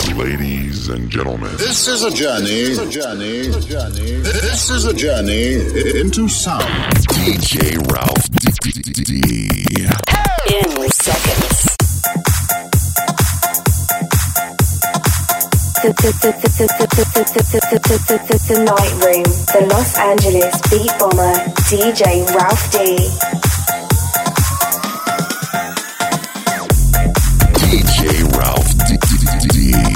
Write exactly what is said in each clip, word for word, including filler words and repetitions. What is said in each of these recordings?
Ladies and gentlemen, this is a journey. This is a journey. This is a journey. This is a journey into sound. D J Ralph D. D- D- In seconds. The, the, the, the, the, the, the, the, the, the, the, the Night Room. The Los Angeles Beat Bomber. D J Ralph D. D J Ralph D. D- D-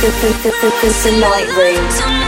The Night Room.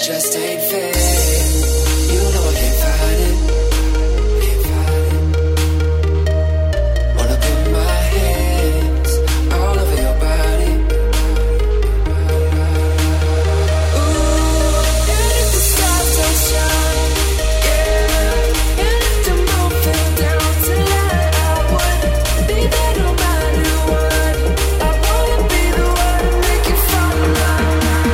just ain't fair. You know I can't fight it, can't fight it. Wanna put my hands all over your body. Ooh, and if the stars don't shine, yeah, and if the moon fell down tonight, I would be there no matter what. I wanna be the one to make you fall in love.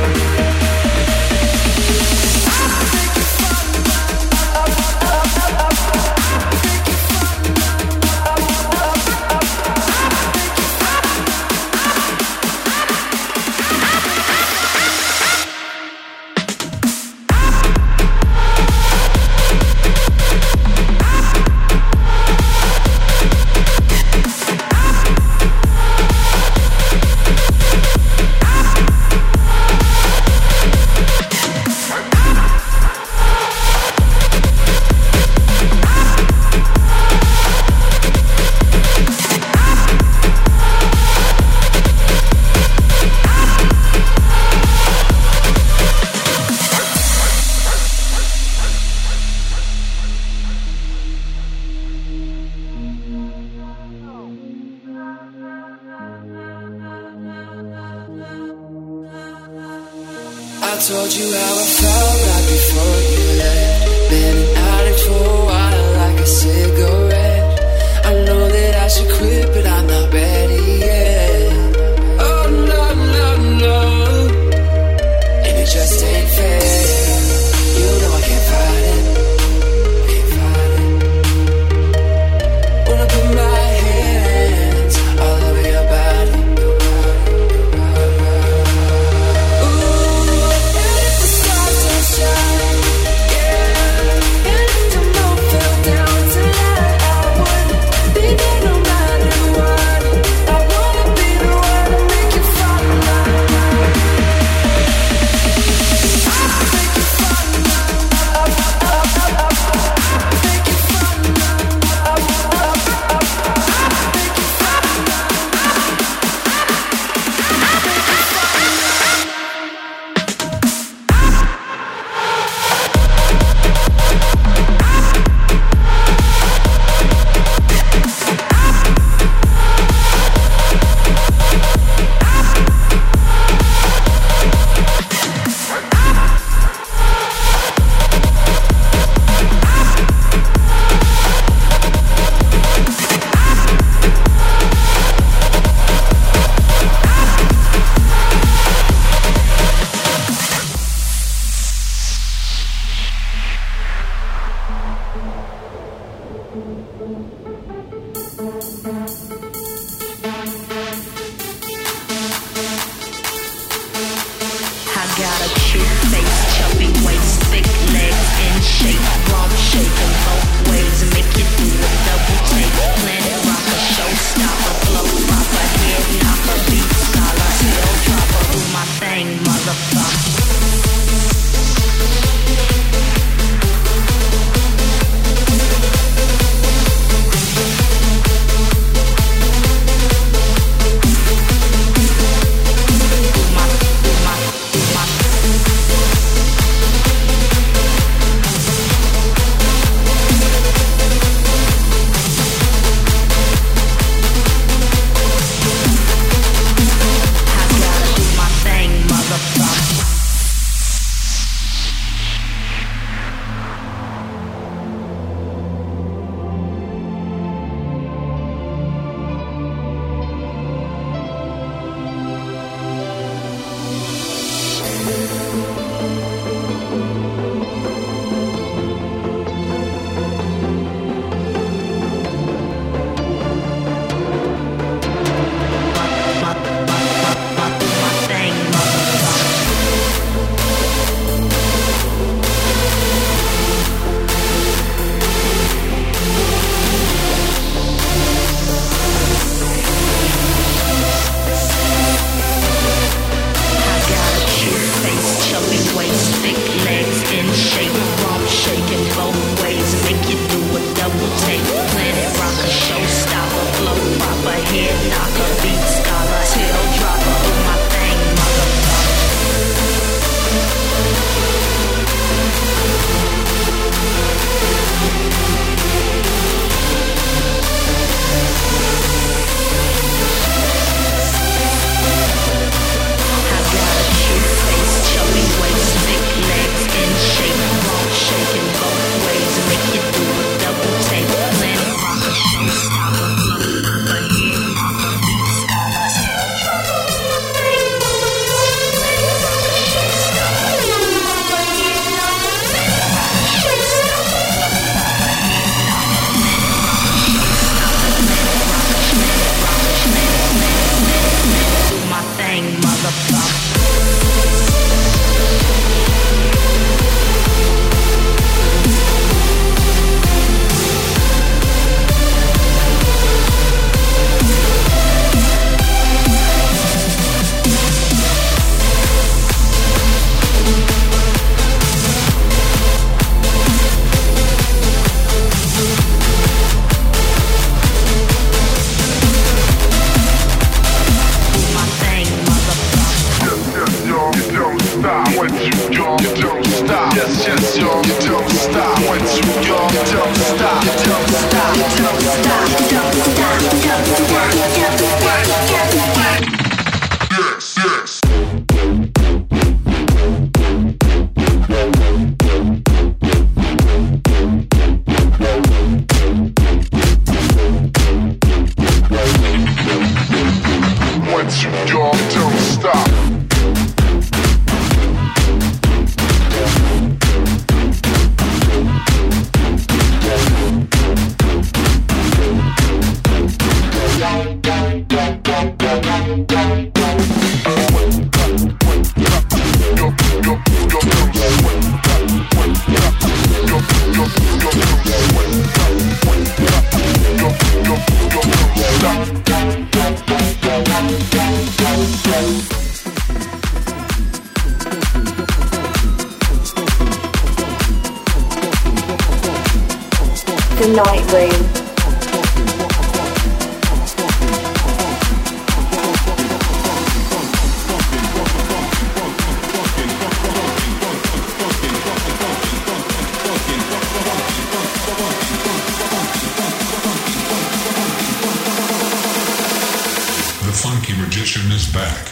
I told you how I felt right before you left. Been an addict for a while like a cigarette. I know that I should quit, but I'm not ready yet. Oh no, no, no. And it just ain't fair. You know I can't fight it, can't fight it. Wanna put my hands all over your body. Down tonight, I would be there no matter what. I wanna The Night Room. The Funky Magician is back.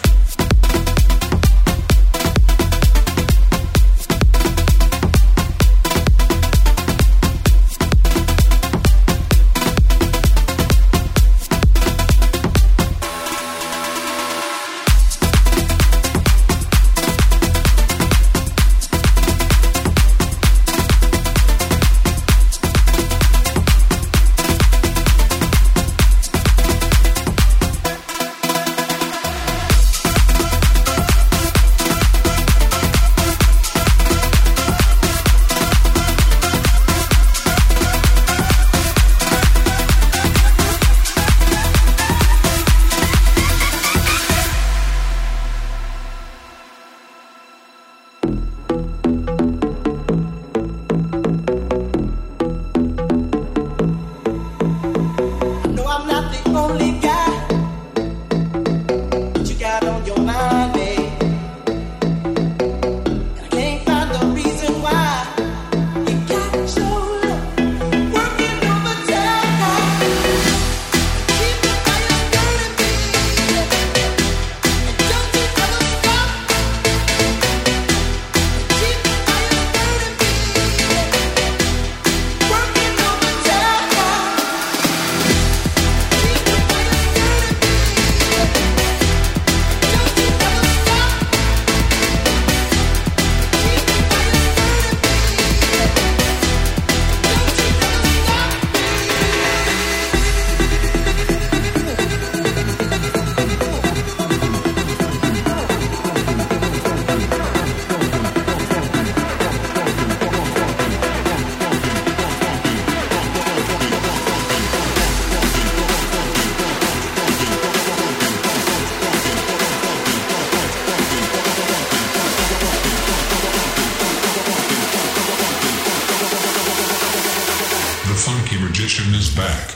Magician is back.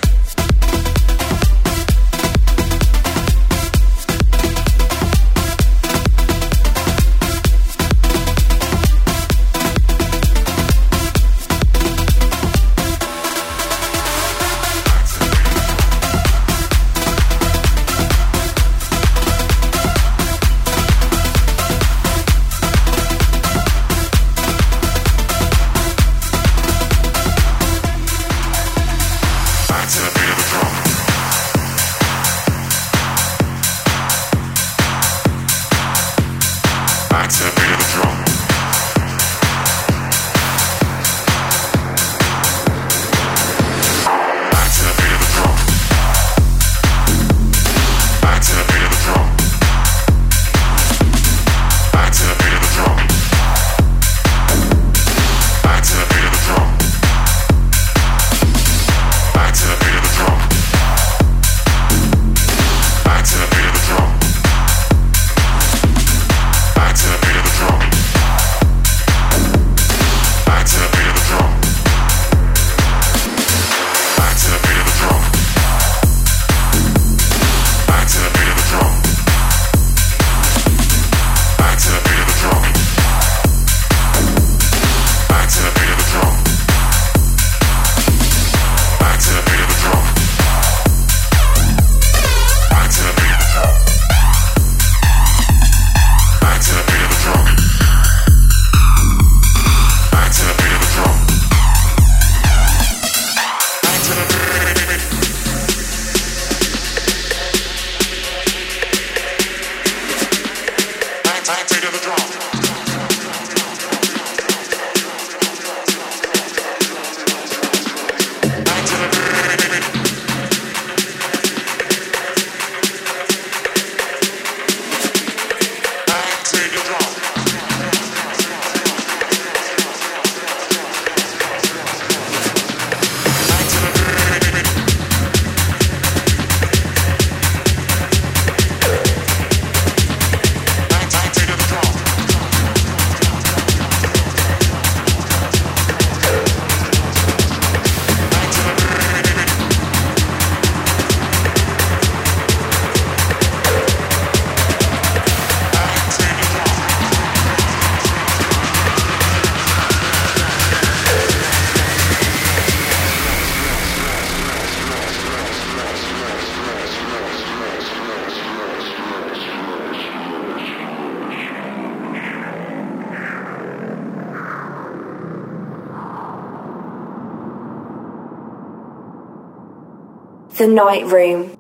The Night Room.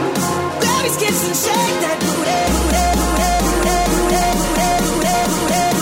Shake that booty, booty, booty, booty, booty, booty, booty, booty.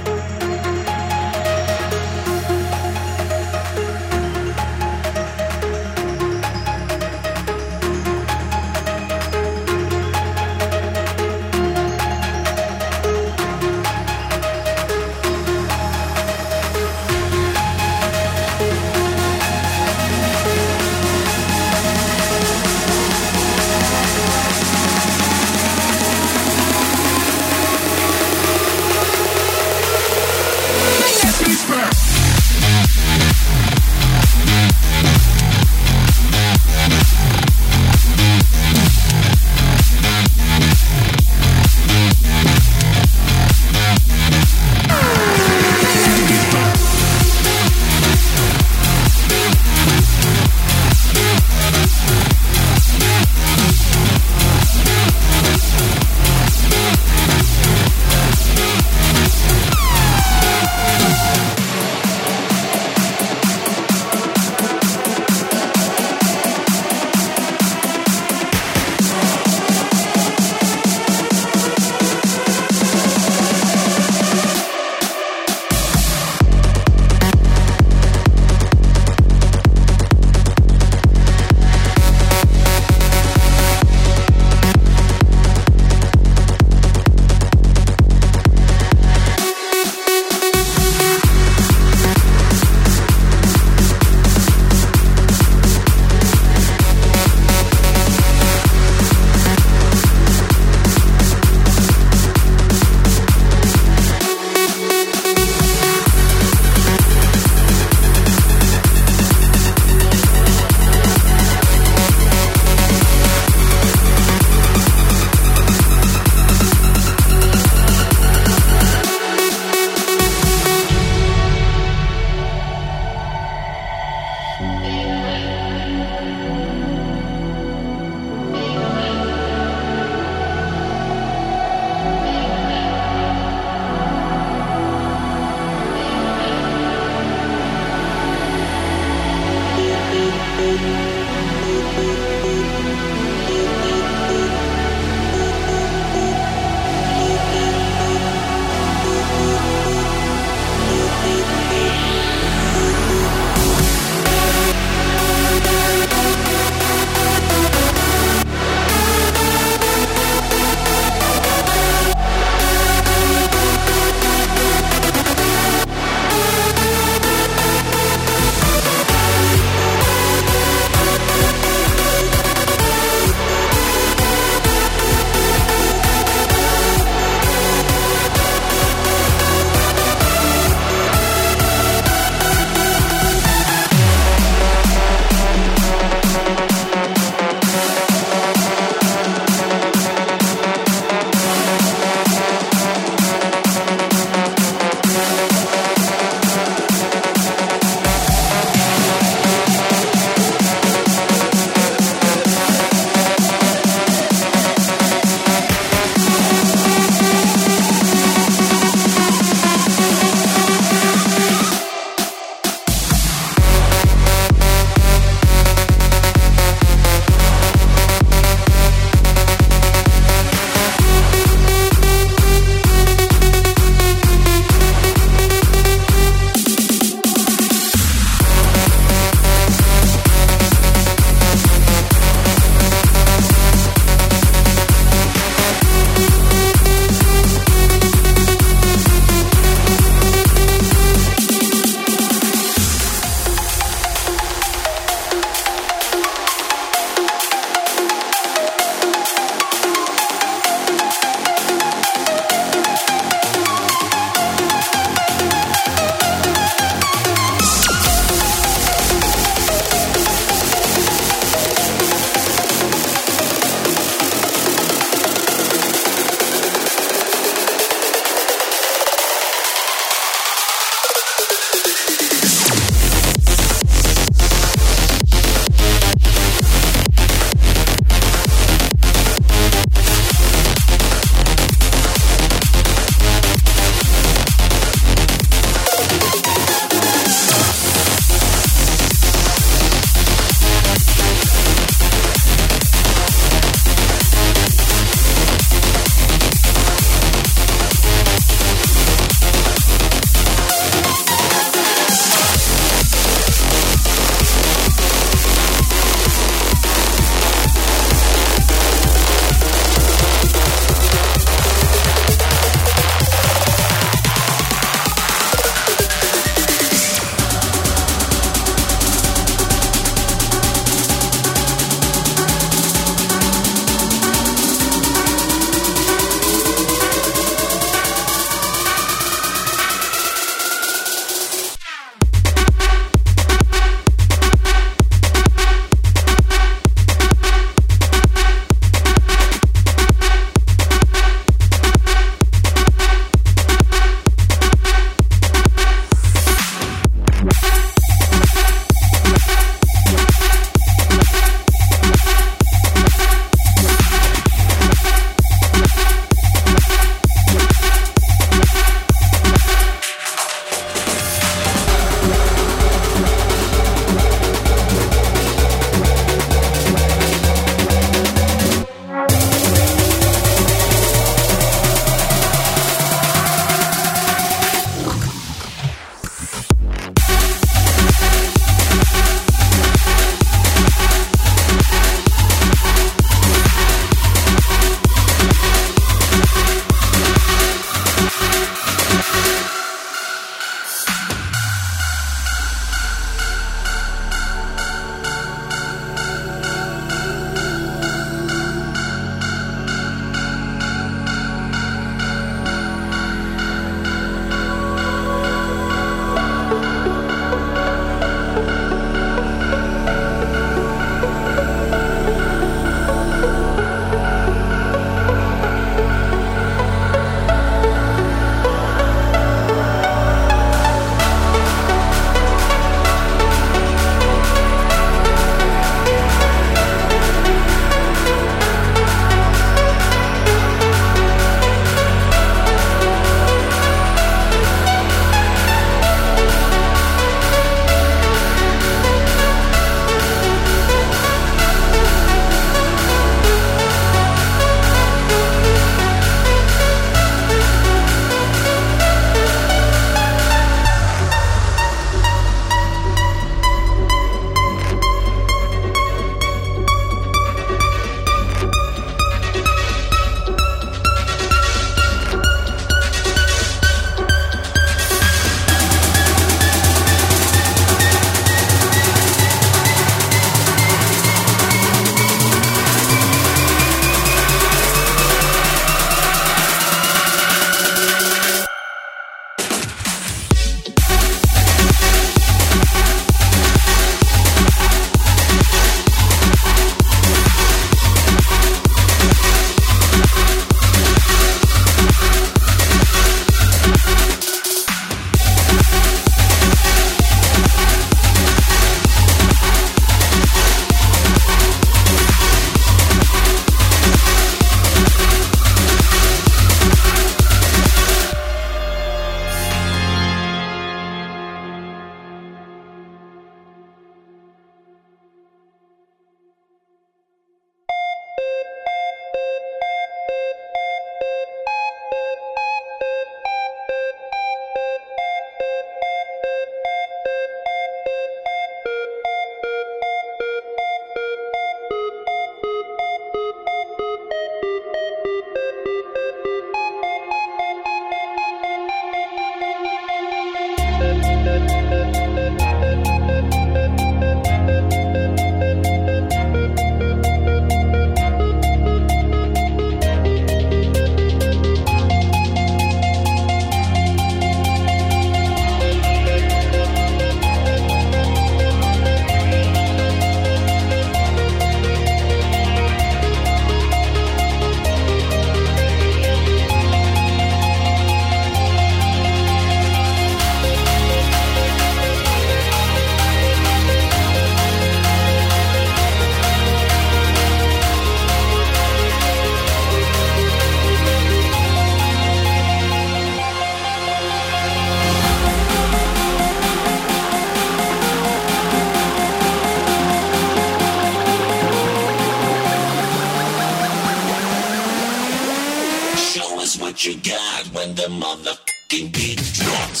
what you got when the motherfucking beat drops.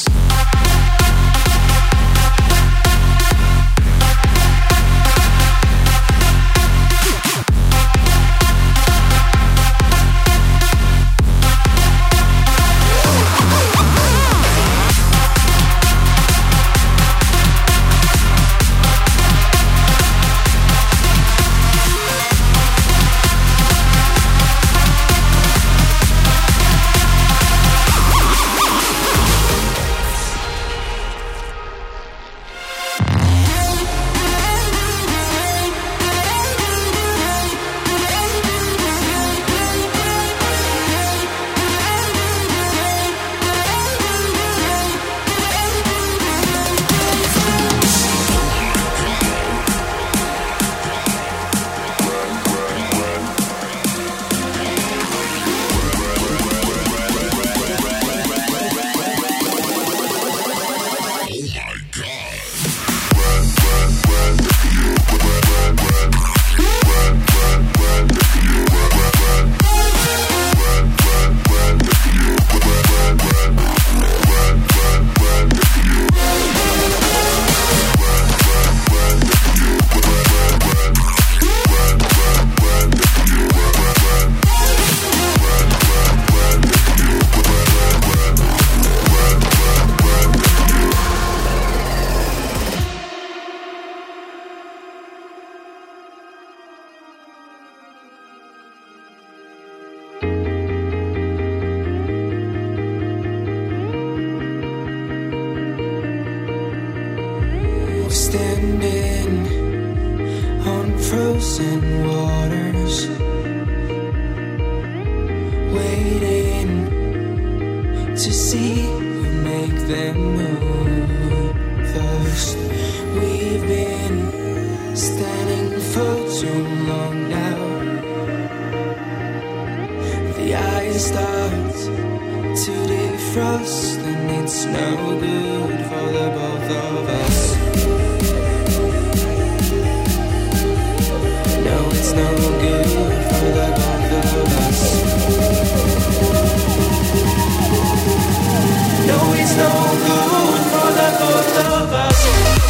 Standing on frozen waters, waiting to see who make them move first. We've been standing for too long now. The ice starts to defrost, and it's no good for the both of us. It's no good for the both of us. No, it's no good for the both of us.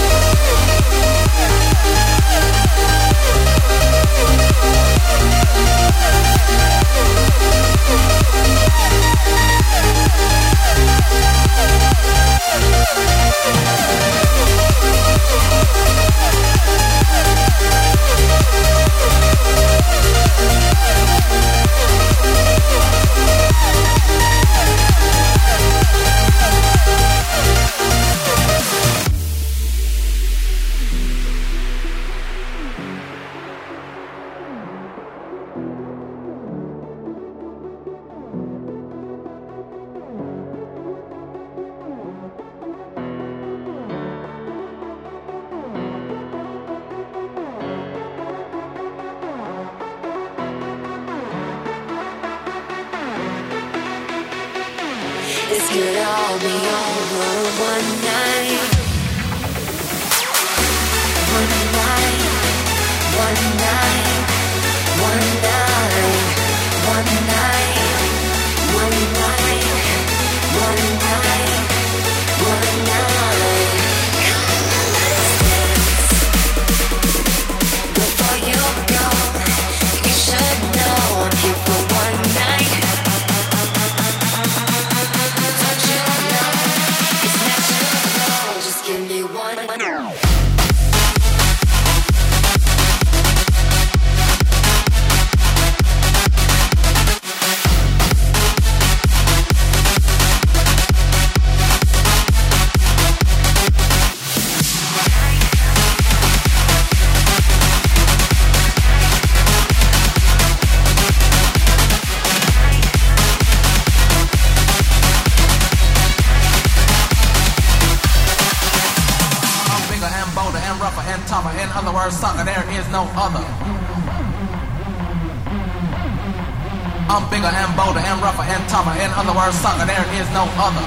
This could all be over one night. One night, one night, one night, one night, one night, one night, one night. Before you go, you should know I'm here for one night. Give me one. In other words, sucker, there is no other. I'm bigger and bolder and rougher and tougher. In other words, sucker, there is no other.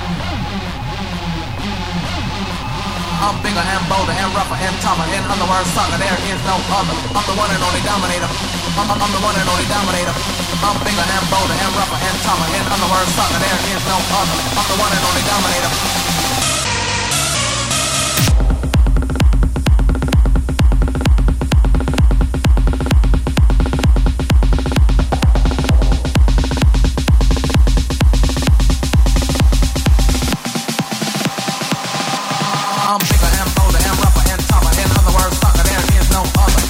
I'm bigger and bolder and rougher and tougher. In other words, sucker, there is no other. I'm the one and only dominator. I'm, I'm, I'm the one and only dominator. I'm bigger and bolder and rougher and tougher. In other words, sucker, there is no other. I'm the one and only dominator. I'm bigger and bolder and rougher and tougher. In other words, sucker, there is no other.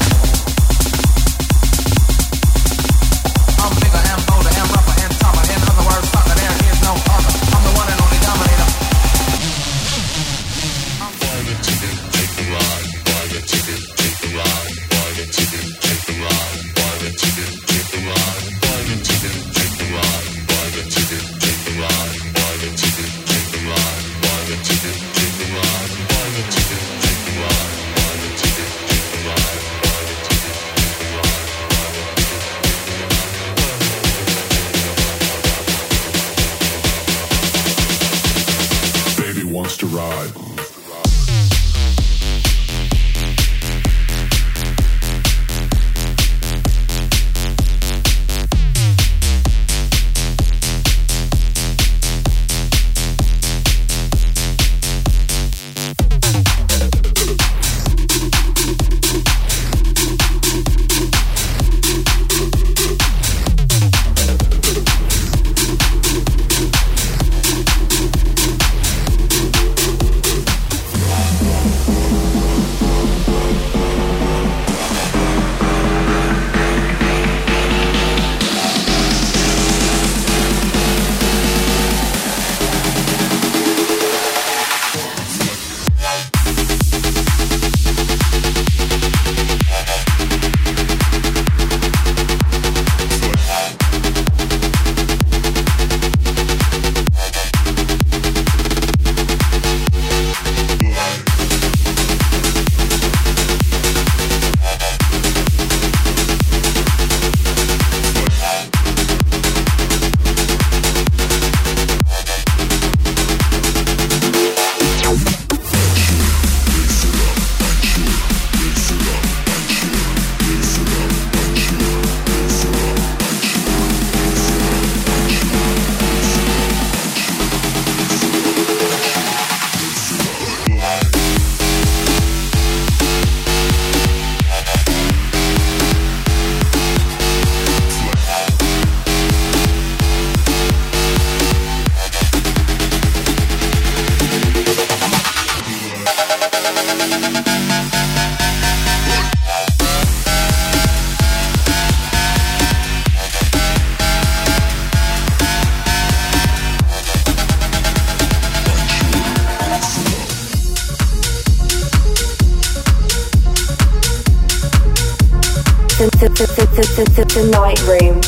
I'm bigger and bolder and rougher and tougher. In other words, sucker, there is no other. I'm the one and only dominator. Buy the ticket, take the ride. Buy the ticket, take the ride. Buy the ticket, take the ride. Buy the ticket, take the ride. Buy the ticket, take the ride. Buy the ticket, take the ride. Buy the ticket, take the ride. Buy the ticket, take the ride. Buy the ticket, take the ride. Buy the ticket, take the ride. Buy the ticket, take the ride. Baby wants to ride. The, the, the, the, the, the, the Night Room.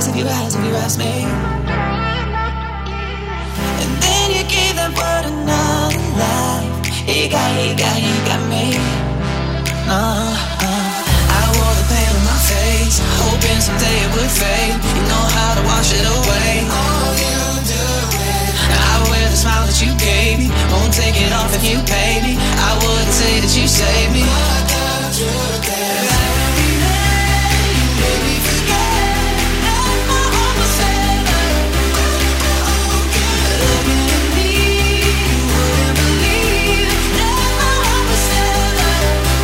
ask, if you ask, if you ask me. And then you gave that word another life. You got, you got, you got me. Uh, uh. I wore the pain on my face, hoping someday it would fade. You know how to wash it away. All you do is I wear the smile that you gave me, won't take it off if you pay me. I wouldn't say that you saved me. What got you there? I will be there, you made me forget that my heart was ever looking at me. You wouldn't believe that my heart was ever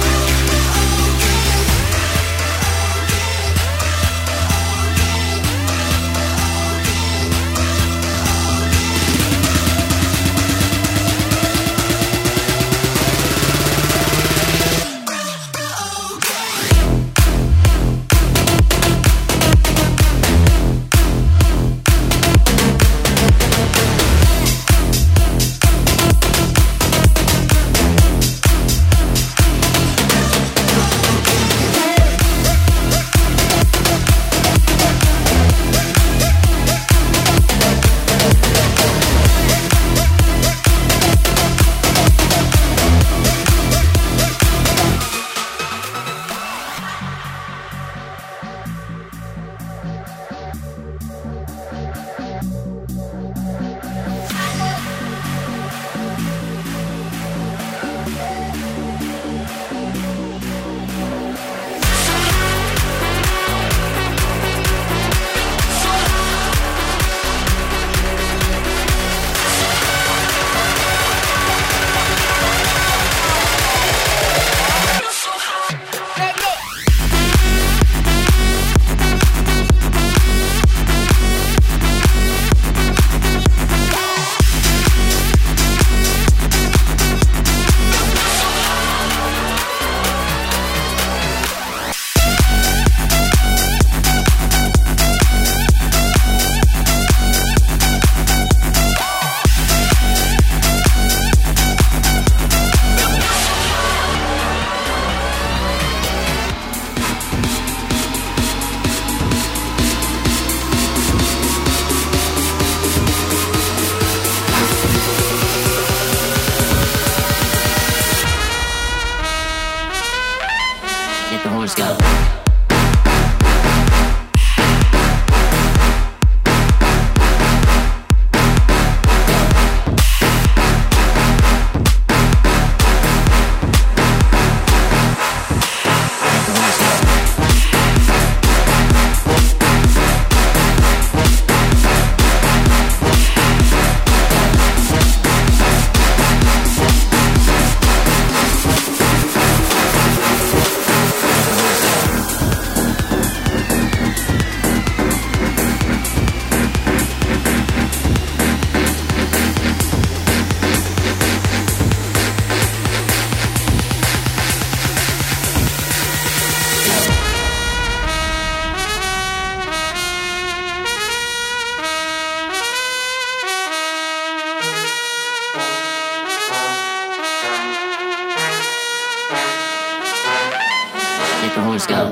the horse go.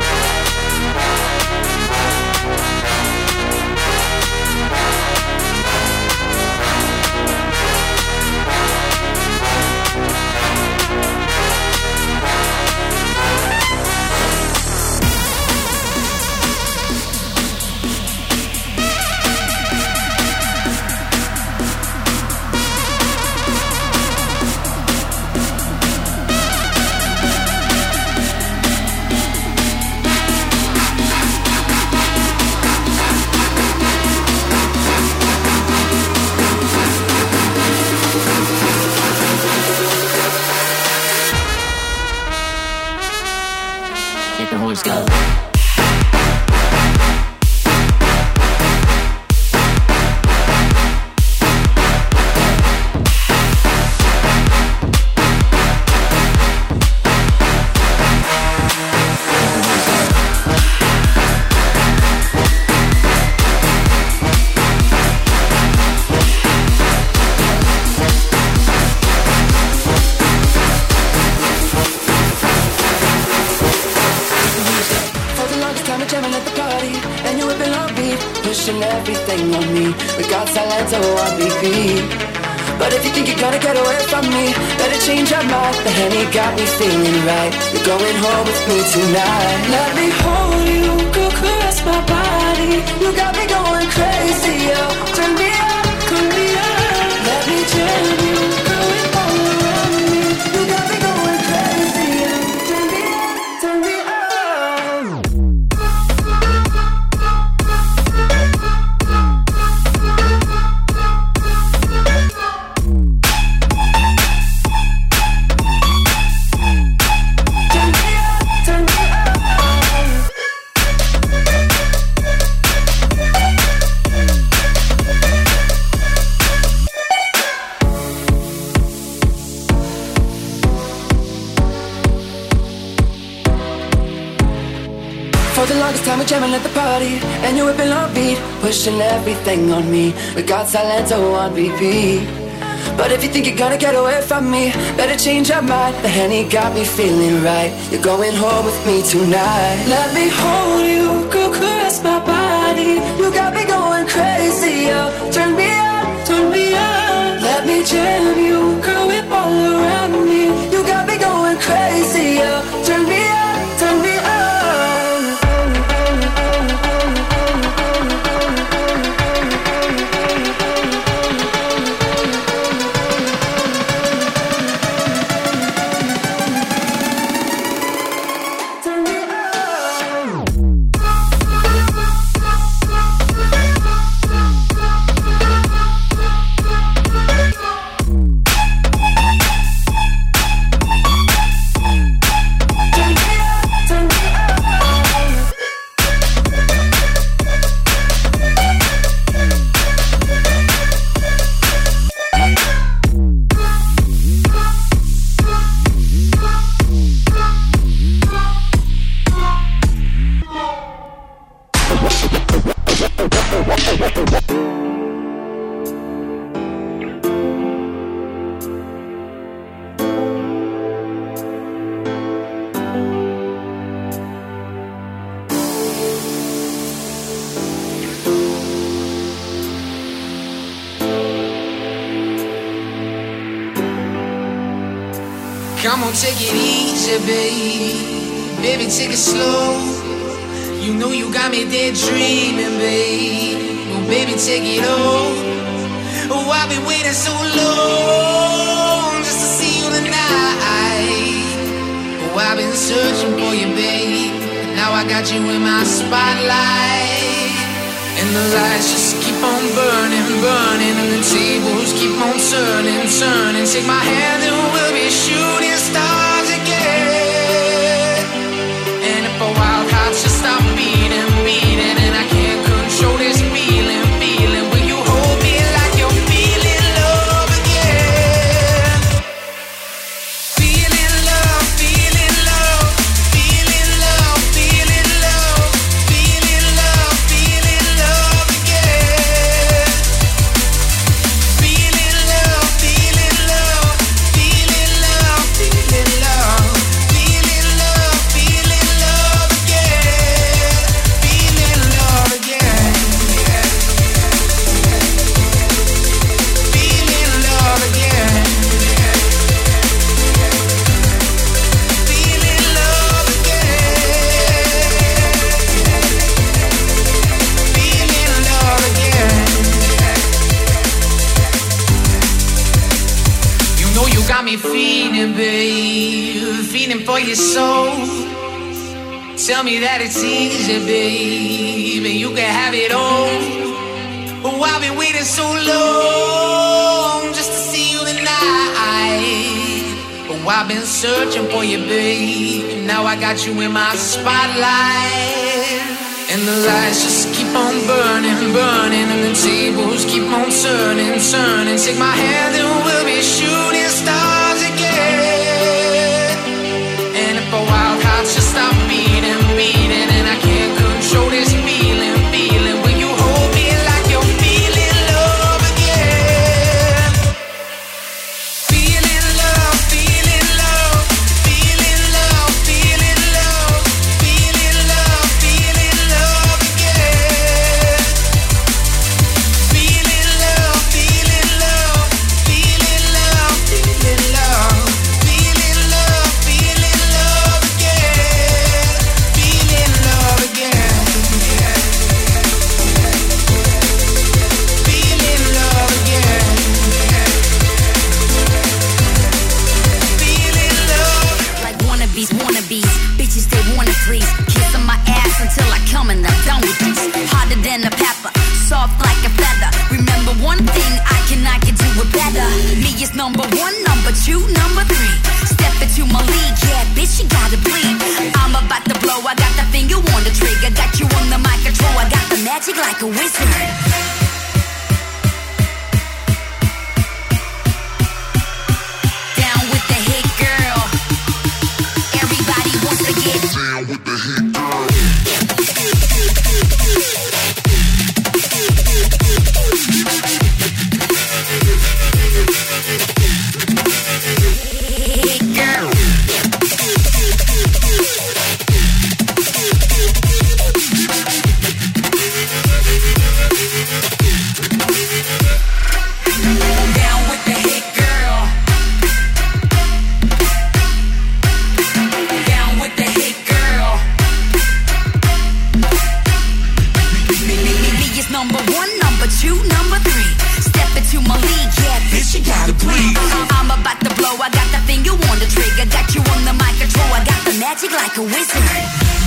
pushing everything on me. We got silence on repeat. But if you think you're gonna get away from me, better change your mind. The Henny got me feeling right. You're going home with me tonight. Let me hold you, go caress my body. You got me going crazy, yo. Turn me up, turn me up. Let me jam you, girl, it all around me. You got me going crazy, yo. Turn me up, turn me up. For the longest time we're jamming at the party, and you're whipping on beat, pushing everything on me. We got Silento on repeat. But if you think you're gonna get away from me, better change your mind. The Henny got me feeling right. You're going home with me tonight. Let me hold you, go caress my body. You got me going crazy, yo. Turn me up, turn me up. Let me jam you, girl, whip all around me. You got me going crazy, yo. Turn me up, turn me up. Come on, take it easy, baby. Baby, take it slow. You know you got me there dreaming, baby. Oh, baby, take it all. Oh, I've been waiting so long just to see you tonight. Oh, I've been searching for you, babe. Now I got you in my spotlight. And the lights just keep on burning, burning. And the tables keep on turning, turning. Take my hand and we'll be shooting stars again. And if a wild heart just stop beating, beating, and I can't control this feeling, feeling, will you hold me like you're feeling love again? Feeling love, feeling love, feeling love, feeling love, feeling love, feeling love again. Feeling love, feeling love, feeling love, feeling love, feeling love, feeling love again. Feeling love again. Feeling love again. Feeling love again. Feeling love again. You know you got me feeling, babe, feeling for your soul. Tell me that it's easy, babe, and you can have it all. Oh, I've been waiting so long just to see you tonight. Oh, I've been searching for you, babe. Now I got you in my spotlight. And the lights just keep on burning, burning. And the tables keep on turning, turning. Take my hand and we'll be shooting stars again. And if a wild heart just stop beating, beating, and I can't control this feeling, feeling, will you hold me like you're feeling love again? Feeling love, feeling love, feeling love, feeling love, feeling love, feeling love again. and a pepper, soft like a feather. Remember one thing, I can, I can do it better. Me is number one, number two, number three. Step into my league, yeah, bitch, you gotta bleed. I'm about to blow, I got the finger on the trigger. Got you on the mic control, I got the magic like a wizard. Down with the hit girl. Everybody wants to get down with the hit girl. Number one, number two, number three. Step into my league, yeah, bitch, you gotta bleed. I'm about to blow, I got the finger on the trigger. Got you on the mic control, I got the magic like a wizard.